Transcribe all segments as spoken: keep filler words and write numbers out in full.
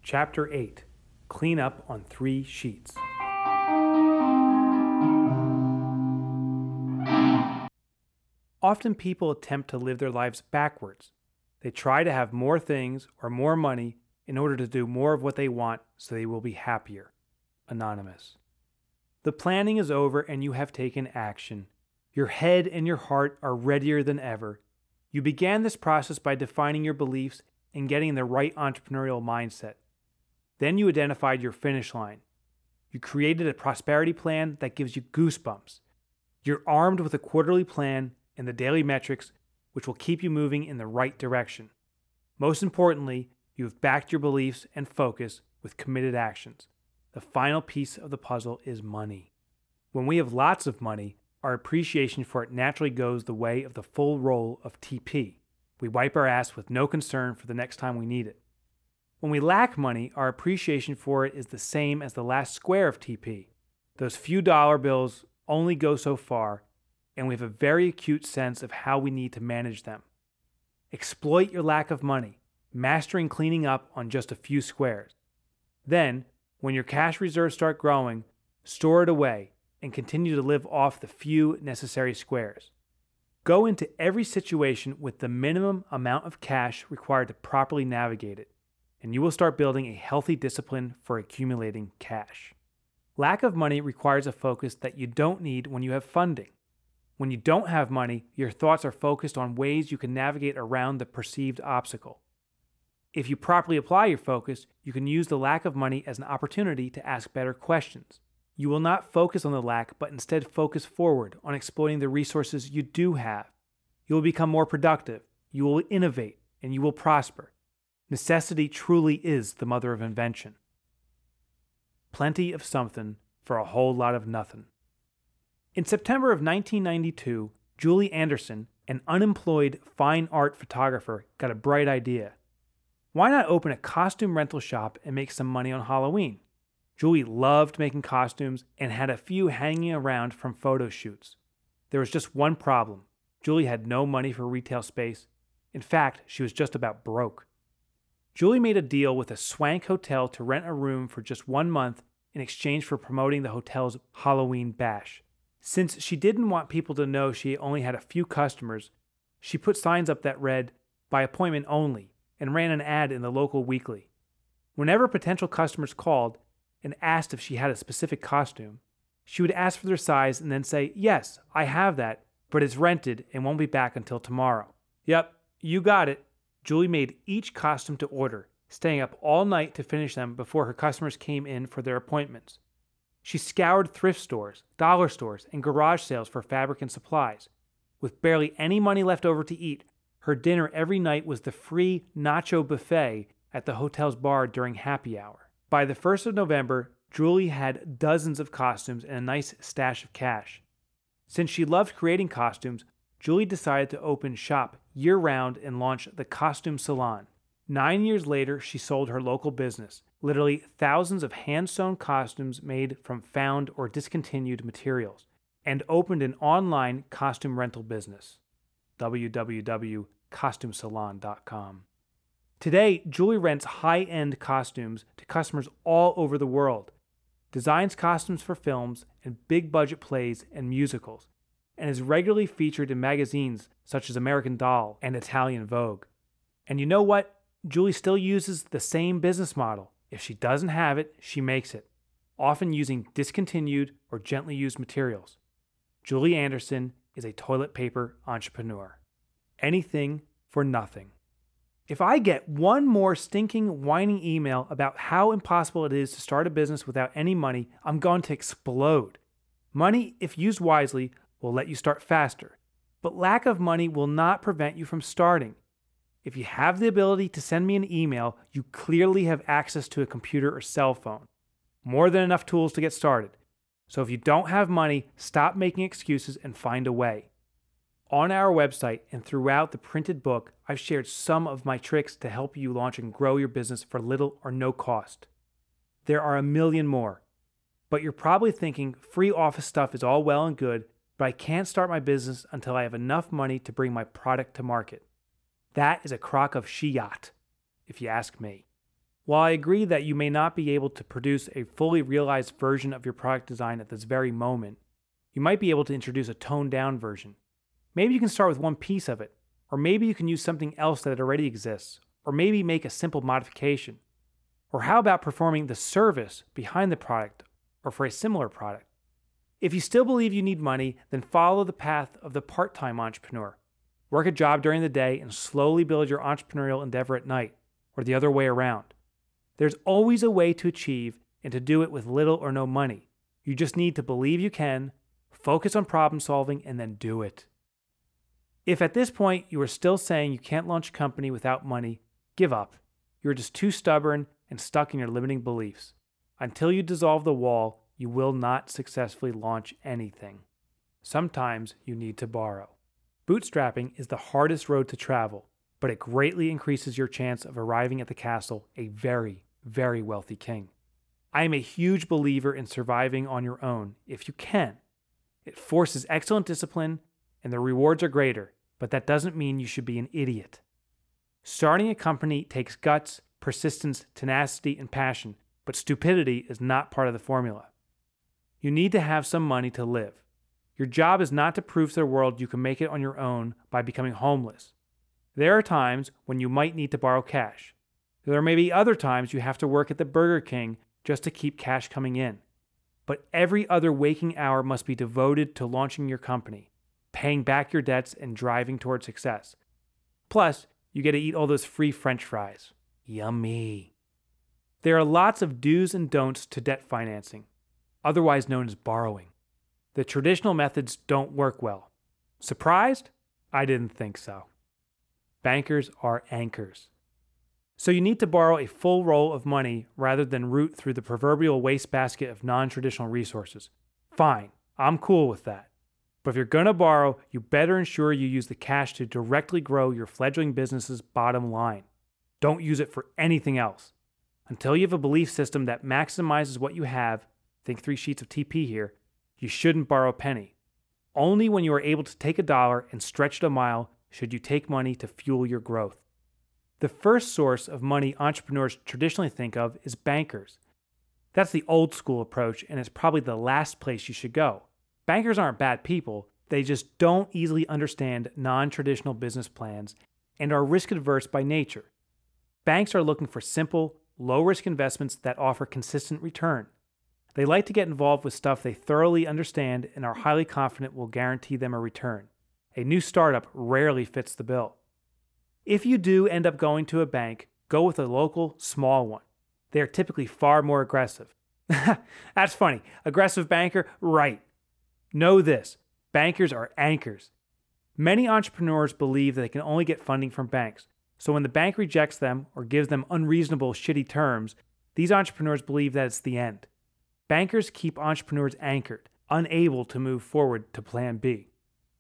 Chapter eight. Clean up on three sheets. Often people attempt to live their lives backwards. They try to have more things or more money in order to do more of what they want so they will be happier. Anonymous. The planning is over and you have taken action. Your head and your heart are readier than ever. You began this process by defining your beliefs and getting the right entrepreneurial mindset. Then you identified your finish line. You created a prosperity plan that gives you goosebumps. You're armed with a quarterly plan and the daily metrics, which will keep you moving in the right direction. Most importantly, you have backed your beliefs and focus with committed actions. The final piece of the puzzle is money. When we have lots of money, our appreciation for it naturally goes the way of the full roll of T P. We wipe our ass with no concern for the next time we need it. When we lack money, our appreciation for it is the same as the last square of T P. Those few dollar bills only go so far, and we have a very acute sense of how we need to manage them. Exploit your lack of money, mastering cleaning up on just a few squares. Then, when your cash reserves start growing, store it away and continue to live off the few necessary squares. Go into every situation with the minimum amount of cash required to properly navigate it, and you will start building a healthy discipline for accumulating cash. Lack of money requires a focus that you don't need when you have funding. When you don't have money, your thoughts are focused on ways you can navigate around the perceived obstacle. If you properly apply your focus, you can use the lack of money as an opportunity to ask better questions. You will not focus on the lack, but instead focus forward on exploiting the resources you do have. You will become more productive, you will innovate, and you will prosper. Necessity truly is the mother of invention. Plenty of something for a whole lot of nothing. In September of nineteen ninety-two, Julie Anderson, an unemployed fine art photographer, got a bright idea. Why not open a costume rental shop and make some money on Halloween? Julie loved making costumes and had a few hanging around from photo shoots. There was just one problem. Julie had no money for retail space. In fact, she was just about broke. Julie made a deal with a swank hotel to rent a room for just one month in exchange for promoting the hotel's Halloween bash. Since she didn't want people to know she only had a few customers, she put signs up that read, "By appointment only," and ran an ad in the local weekly. Whenever potential customers called and asked if she had a specific costume, she would ask for their size and then say, "Yes, I have that, but it's rented and won't be back until tomorrow." "Yep, you got it." Julie made each costume to order, staying up all night to finish them before her customers came in for their appointments. She scoured thrift stores, dollar stores, and garage sales for fabric and supplies. With barely any money left over to eat, her dinner every night was the free nacho buffet at the hotel's bar during happy hour. By the first of November, Julie had dozens of costumes and a nice stash of cash. Since she loved creating costumes, Julie decided to open shop year-round and launch the Costume Salon. Nine years later, she sold her local business, literally thousands of hand-sewn costumes made from found or discontinued materials, and opened an online costume rental business, w w w dot costume salon dot com. Today, Julie rents high-end costumes to customers all over the world, designs costumes for films and big-budget plays and musicals, and is regularly featured in magazines such as American Doll and Italian Vogue. And you know what? Julie still uses the same business model. If she doesn't have it, she makes it, often using discontinued or gently used materials. Julie Anderson is a toilet paper entrepreneur. Anything for nothing. If I get one more stinking, whining email about how impossible it is to start a business without any money, I'm going to explode. Money, if used wisely, will let you start faster, but lack of money will not prevent you from starting. If you have the ability to send me an email, you clearly have access to a computer or cell phone. More than enough tools to get started. So if you don't have money, stop making excuses and find a way. On our website and throughout the printed book, I've shared some of my tricks to help you launch and grow your business for little or no cost. There are a million more, but you're probably thinking free office stuff is all well and good, but I can't start my business until I have enough money to bring my product to market. That is a crock of shit, if you ask me. While I agree that you may not be able to produce a fully realized version of your product design at this very moment, you might be able to introduce a toned-down version. Maybe you can start with one piece of it, or maybe you can use something else that already exists, or maybe make a simple modification. Or how about performing the service behind the product, or for a similar product? If you still believe you need money, then follow the path of the part-time entrepreneur. Work a job during the day and slowly build your entrepreneurial endeavor at night, or the other way around. There's always a way to achieve and to do it with little or no money. You just need to believe you can, focus on problem solving, and then do it. If at this point you are still saying you can't launch a company without money, give up. You're just too stubborn and stuck in your limiting beliefs. Until you dissolve the wall, you will not successfully launch anything. Sometimes you need to borrow. Bootstrapping is the hardest road to travel, but it greatly increases your chance of arriving at the castle a very, very wealthy king. I am a huge believer in surviving on your own if you can. It forces excellent discipline and the rewards are greater, but that doesn't mean you should be an idiot. Starting a company takes guts, persistence, tenacity, and passion, but stupidity is not part of the formula. You need to have some money to live. Your job is not to prove to the world you can make it on your own by becoming homeless. There are times when you might need to borrow cash. There may be other times you have to work at the Burger King just to keep cash coming in. But every other waking hour must be devoted to launching your company, paying back your debts, and driving toward success. Plus, you get to eat all those free French fries. Yummy. There are lots of do's and don'ts to debt financing, otherwise known as borrowing. The traditional methods don't work well. Surprised? I didn't think so. Bankers are anchors. So you need to borrow a full roll of money rather than root through the proverbial wastebasket of non-traditional resources. Fine, I'm cool with that. But if you're going to borrow, you better ensure you use the cash to directly grow your fledgling business's bottom line. Don't use it for anything else. Until you have a belief system that maximizes what you have, think three sheets of T P here, you shouldn't borrow a penny. Only when you are able to take a dollar and stretch it a mile should you take money to fuel your growth. The first source of money entrepreneurs traditionally think of is bankers. That's the old school approach, and it's probably the last place you should go. Bankers aren't bad people, they just don't easily understand non-traditional business plans and are risk-averse by nature. Banks are looking for simple, low-risk investments that offer consistent return. They like to get involved with stuff they thoroughly understand and are highly confident will guarantee them a return. A new startup rarely fits the bill. If you do end up going to a bank, go with a local, small one. They are typically far more aggressive. That's funny. Aggressive banker? Right. Know this. Bankers are anchors. Many entrepreneurs believe that they can only get funding from banks. So when the bank rejects them or gives them unreasonable, shitty terms, these entrepreneurs believe that it's the end. Bankers keep entrepreneurs anchored, unable to move forward to plan B.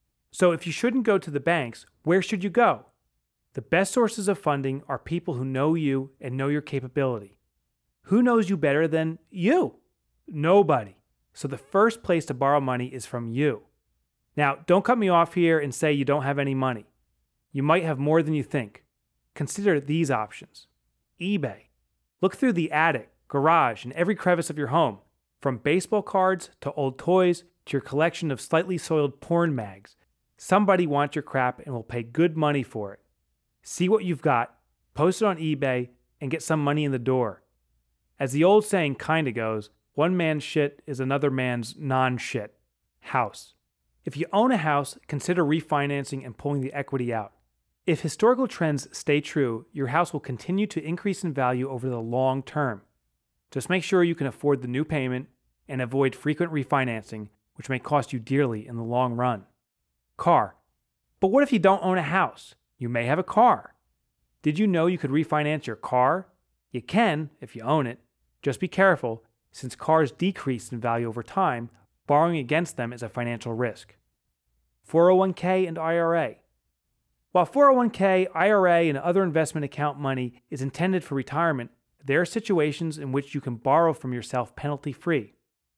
So if you shouldn't go to the banks, where should you go? The best sources of funding are people who know you and know your capability. Who knows you better than you? Nobody. So the first place to borrow money is from you. Now, don't cut me off here and say you don't have any money. You might have more than you think. Consider these options. eBay. Look through the attic, garage, and every crevice of your home. From baseball cards to old toys to your collection of slightly soiled porn mags. Somebody wants your crap and will pay good money for it. See what you've got, post it on eBay, and get some money in the door. As the old saying kinda goes, one man's shit is another man's non-shit. House. If you own a house, consider refinancing and pulling the equity out. If historical trends stay true, your house will continue to increase in value over the long term. Just make sure you can afford the new payment and avoid frequent refinancing, which may cost you dearly in the long run. Car. But what if you don't own a house? You may have a car. Did you know you could refinance your car? You can if you own it. Just be careful, since cars decrease in value over time, borrowing against them is a financial risk. four oh one k and I R A. While four oh one k, I R A, and other investment account money is intended for retirement, there are situations in which you can borrow from yourself penalty-free.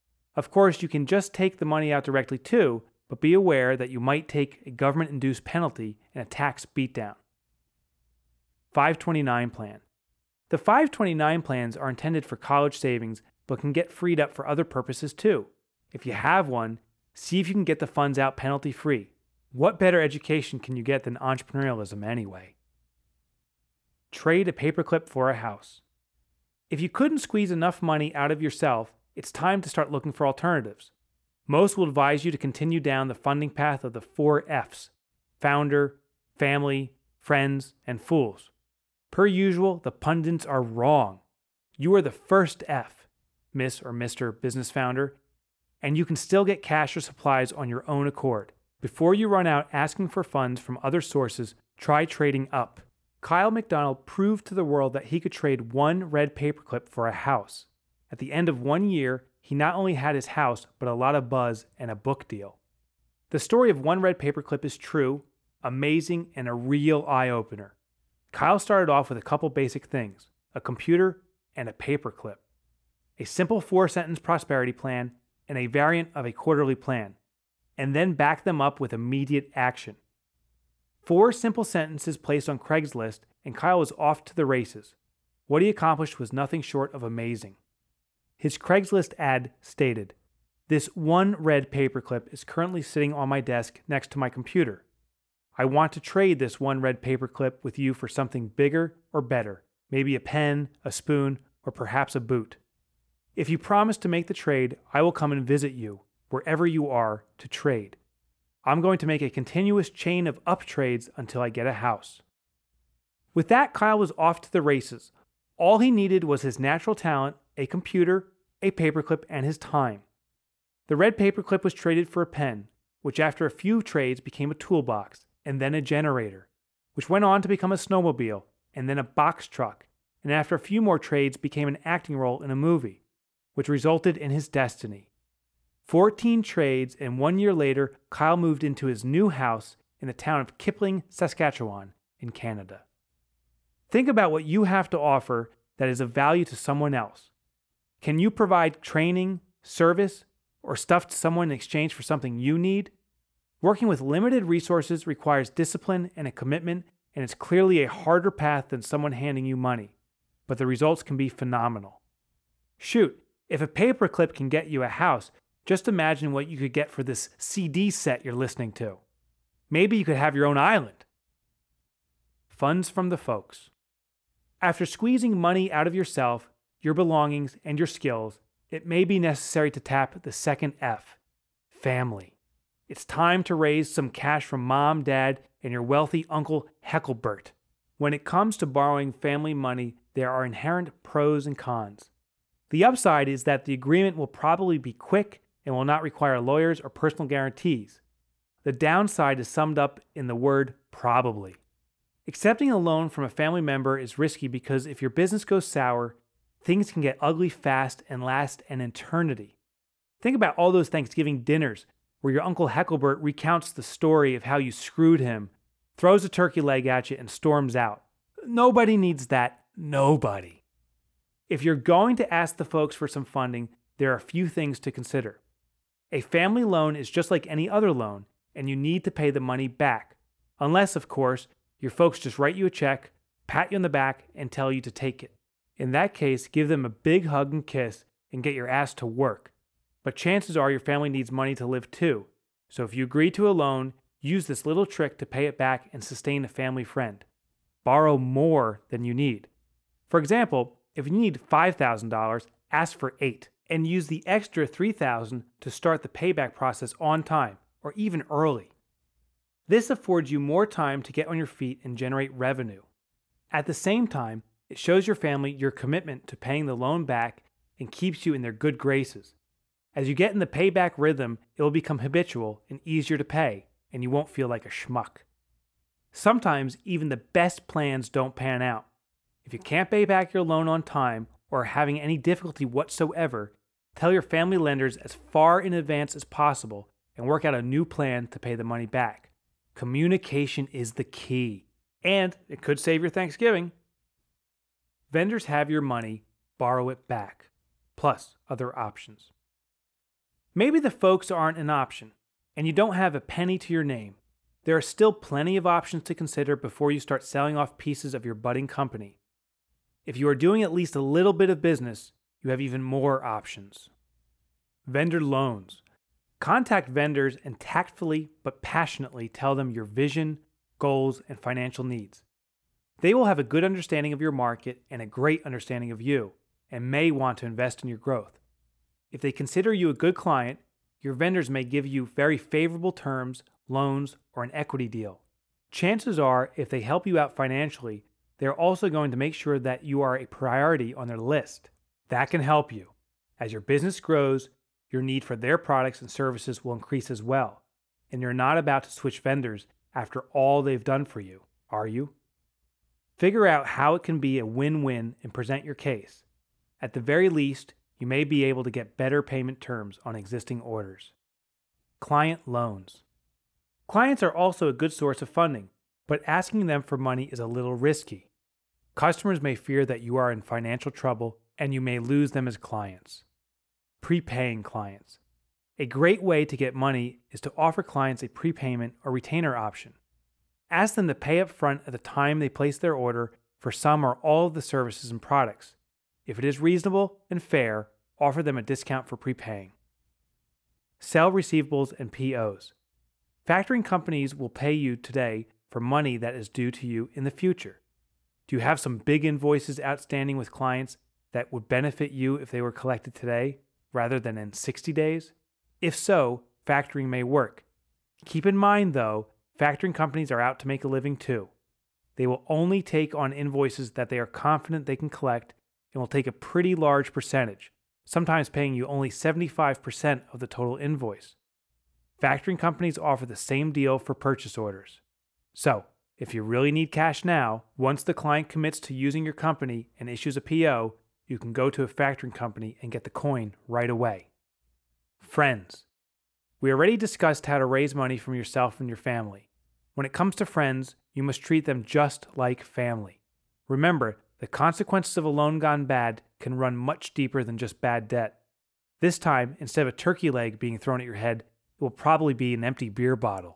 Of course, you can just take the money out directly too, but be aware that you might take a government-induced penalty and a tax beatdown. five twenty-nine plan. The five twenty-nine plans are intended for college savings, but can get freed up for other purposes too. If you have one, see if you can get the funds out penalty-free. What better education can you get than entrepreneurialism anyway? Trade a paperclip for a house. If you couldn't squeeze enough money out of yourself, it's time to start looking for alternatives. Most will advise you to continue down the funding path of the four F's: founder, family, friends, and fools. Per usual, the pundits are wrong. You are the first F, Miss or Mister Business Founder, and you can still get cash or supplies on your own accord. Before you run out asking for funds from other sources, try trading up. Kyle McDonald proved to the world that he could trade one red paperclip for a house. At the end of one year, he not only had his house, but a lot of buzz and a book deal. The story of one red paperclip is true, amazing, and a real eye-opener. Kyle started off with a couple basic things: a computer and a paperclip, a simple four-sentence prosperity plan, and a variant of a quarterly plan, and then back them up with immediate action. Four simple sentences placed on Craigslist, and Kyle was off to the races. What he accomplished was nothing short of amazing. His Craigslist ad stated, "This one red paperclip is currently sitting on my desk next to my computer. I want to trade this one red paperclip with you for something bigger or better, maybe a pen, a spoon, or perhaps a boot. If you promise to make the trade, I will come and visit you, wherever you are, to trade. I'm going to make a continuous chain of up trades until I get a house." With that, Kyle was off to the races. All he needed was his natural talent, a computer, a paperclip, and his time. The red paperclip was traded for a pen, which after a few trades became a toolbox, and then a generator, which went on to become a snowmobile, and then a box truck, and after a few more trades became an acting role in a movie, which resulted in his destiny. Fourteen trades, and one year later, Kyle moved into his new house in the town of Kipling, Saskatchewan, in Canada. Think about what you have to offer that is of value to someone else. Can you provide training, service, or stuff to someone in exchange for something you need? Working with limited resources requires discipline and a commitment, and it's clearly a harder path than someone handing you money, but the results can be phenomenal. Shoot, if a paperclip can get you a house, just imagine what you could get for this C D set you're listening to. Maybe you could have your own island. Funds from the folks. After squeezing money out of yourself, your belongings, and your skills, it may be necessary to tap the second F, family. It's time to raise some cash from mom, dad, and your wealthy uncle Heckelbert. When it comes to borrowing family money, there are inherent pros and cons. The upside is that the agreement will probably be quick and will not require lawyers or personal guarantees. The downside is summed up in the word probably. Accepting a loan from a family member is risky because if your business goes sour, things can get ugly fast and last an eternity. Think about all those Thanksgiving dinners where your Uncle Heckelbert recounts the story of how you screwed him, throws a turkey leg at you, and storms out. Nobody needs that. Nobody. If you're going to ask the folks for some funding, there are a few things to consider. A family loan is just like any other loan, and you need to pay the money back. Unless, of course, your folks just write you a check, pat you on the back, and tell you to take it. In that case, give them a big hug and kiss and get your ass to work. But chances are your family needs money to live too. So if you agree to a loan, use this little trick to pay it back and sustain a family friend. Borrow more than you need. For example, if you need five thousand dollars, ask for eight, and use the extra three thousand dollars to start the payback process on time, or even early. This affords you more time to get on your feet and generate revenue. At the same time, it shows your family your commitment to paying the loan back and keeps you in their good graces. As you get in the payback rhythm, it will become habitual and easier to pay, and you won't feel like a schmuck. Sometimes even the best plans don't pan out. If you can't pay back your loan on time or are having any difficulty whatsoever, tell your family lenders as far in advance as possible and work out a new plan to pay the money back. Communication is the key, and it could save your Thanksgiving. Vendors have your money, borrow it back, plus other options. Maybe the folks aren't an option, and you don't have a penny to your name. There are still plenty of options to consider before you start selling off pieces of your budding company. If you are doing at least a little bit of business, you have even more options. Vendor loans. Contact vendors and tactfully but passionately tell them your vision, goals, and financial needs. They will have a good understanding of your market and a great understanding of you, and may want to invest in your growth. If they consider you a good client, your vendors may give you very favorable terms, loans, or an equity deal. Chances are, if they help you out financially, they're also going to make sure that you are a priority on their list. That can help you. As your business grows, your need for their products and services will increase as well, and you're not about to switch vendors after all they've done for you, are you? Figure out how it can be a win-win and present your case. At the very least, you may be able to get better payment terms on existing orders. Client loans. Clients are also a good source of funding, but asking them for money is a little risky. Customers may fear that you are in financial trouble and you may lose them as clients. Prepaying clients. A great way to get money is to offer clients a prepayment or retainer option. Ask them to pay up front at the time they place their order for some or all of the services and products. If it is reasonable and fair, offer them a discount for prepaying. Sell receivables and P Os. Factoring companies will pay you today for money that is due to you in the future. Do you have some big invoices outstanding with clients that would benefit you if they were collected today rather than in sixty days? If so, factoring may work. Keep in mind, though, factoring companies are out to make a living too. They will only take on invoices that they are confident they can collect and will take a pretty large percentage, sometimes paying you only seventy-five percent of the total invoice. Factoring companies offer the same deal for purchase orders. So, if you really need cash now, once the client commits to using your company and issues a P O, you can go to a factoring company and get the coin right away. Friends. We already discussed how to raise money from yourself and your family. When it comes to friends, you must treat them just like family. Remember, the consequences of a loan gone bad can run much deeper than just bad debt. This time, instead of a turkey leg being thrown at your head, it will probably be an empty beer bottle.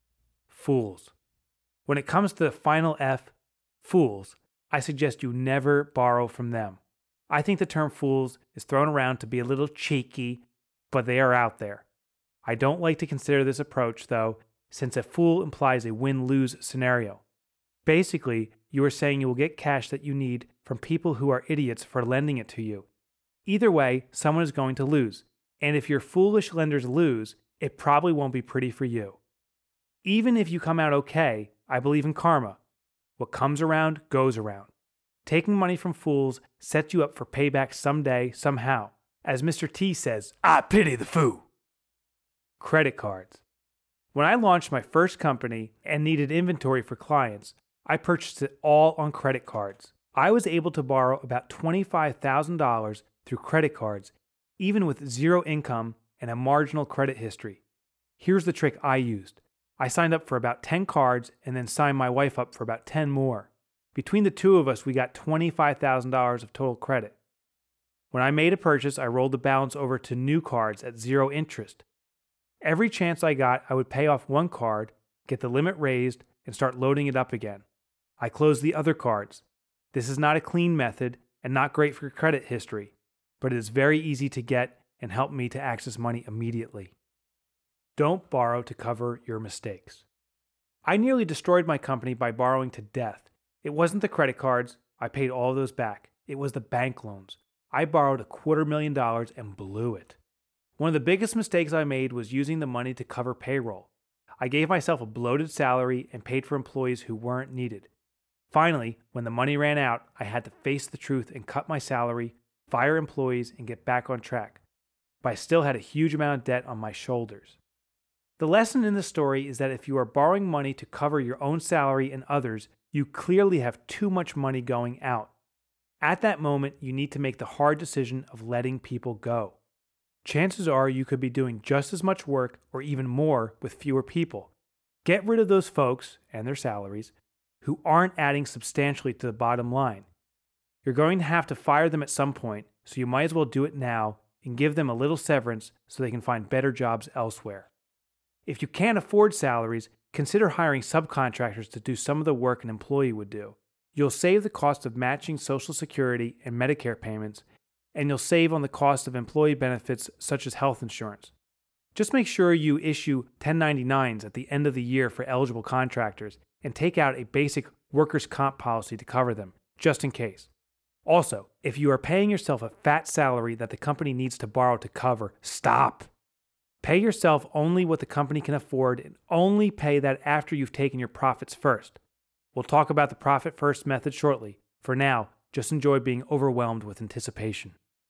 Fools. When it comes to the final F, fools, I suggest you never borrow from them. I think the term fools is thrown around to be a little cheeky, but they are out there. I don't like to consider this approach, though, since a fool implies a win-lose scenario. Basically, you are saying you will get cash that you need from people who are idiots for lending it to you. Either way, someone is going to lose, and if your foolish lenders lose, it probably won't be pretty for you. Even if you come out okay, I believe in karma. What comes around goes around. Taking money from fools sets you up for payback someday, somehow. As Mister T says, I pity the fool. Credit cards. When I launched my first company and needed inventory for clients, I purchased it all on credit cards. I was able to borrow about twenty-five thousand dollars through credit cards, even with zero income and a marginal credit history. Here's the trick I used. I signed up for about ten cards and then signed my wife up for about ten more. Between the two of us, we got twenty-five thousand dollars of total credit. When I made a purchase, I rolled the balance over to new cards at zero interest. Every chance I got, I would pay off one card, get the limit raised, and start loading it up again. I closed the other cards. This is not a clean method and not great for credit history, but it is very easy to get and helped me to access money immediately. Don't borrow to cover your mistakes. I nearly destroyed my company by borrowing to death. It wasn't the credit cards. I paid all of those back. It was the bank loans. I borrowed a quarter million dollars and blew it. One of the biggest mistakes I made was using the money to cover payroll. I gave myself a bloated salary and paid for employees who weren't needed. Finally, when the money ran out, I had to face the truth and cut my salary, fire employees, and get back on track. But I still had a huge amount of debt on my shoulders. The lesson in this story is that if you are borrowing money to cover your own salary and others, you clearly have too much money going out. At that moment, you need to make the hard decision of letting people go. Chances are you could be doing just as much work or even more with fewer people. Get rid of those folks and their salaries who aren't adding substantially to the bottom line. You're going to have to fire them at some point, so you might as well do it now and give them a little severance so they can find better jobs elsewhere. If you can't afford salaries, consider hiring subcontractors to do some of the work an employee would do. You'll save the cost of matching Social Security and Medicare payments, and you'll save on the cost of employee benefits such as health insurance. Just make sure you issue ten ninety-nines at the end of the year for eligible contractors and take out a basic workers' comp policy to cover them, just in case. Also, if you are paying yourself a fat salary that the company needs to borrow to cover, stop. Pay yourself only what the company can afford and only pay that after you've taken your profits first. We'll talk about the profit first method shortly. For now, just enjoy being overwhelmed with anticipation.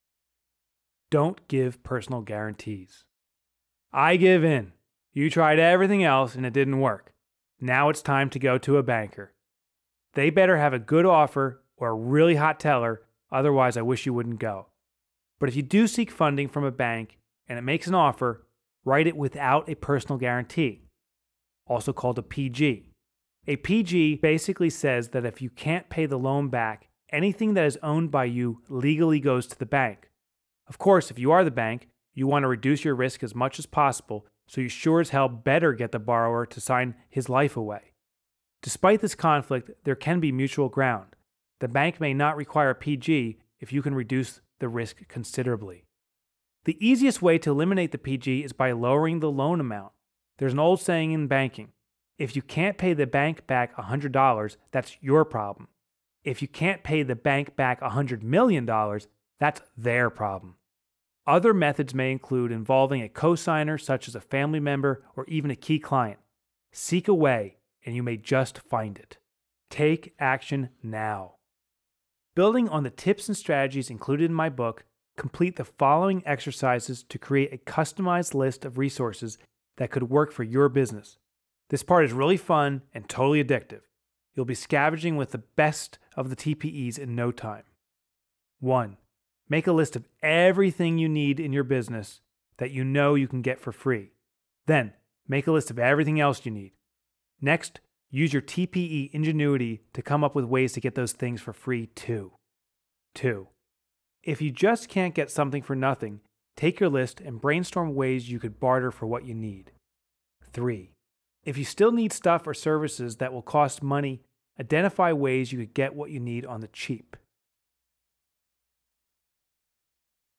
Don't give personal guarantees. I give in. You tried everything else and it didn't work. Now it's time to go to a banker. They better have a good offer or a really hot teller, otherwise I wish you wouldn't go. But if you do seek funding from a bank and it makes an offer, write it without a personal guarantee, also called a P G. A P G basically says that if you can't pay the loan back, anything that is owned by you legally goes to the bank. Of course, if you are the bank, you want to reduce your risk as much as possible, so you sure as hell better get the borrower to sign his life away. Despite this conflict, there can be mutual ground. The bank may not require a P G if you can reduce the risk considerably. The easiest way to eliminate the P G is by lowering the loan amount. There's an old saying in banking: if you can't pay the bank back one hundred dollars, that's your problem. If you can't pay the bank back one hundred million dollars, that's their problem. Other methods may include involving a cosigner such as a family member or even a key client. Seek a way, and you may just find it. Take action now. Building on the tips and strategies included in my book, complete the following exercises to create a customized list of resources that could work for your business. This part is really fun and totally addictive. You'll be scavenging with the best of the T P Es in no time. one. Make a list of everything you need in your business that you know you can get for free. Then, make a list of everything else you need. Next, use your T P E ingenuity to come up with ways to get those things for free too. two. If you just can't get something for nothing, take your list and brainstorm ways you could barter for what you need. three. If you still need stuff or services that will cost money, identify ways you could get what you need on the cheap.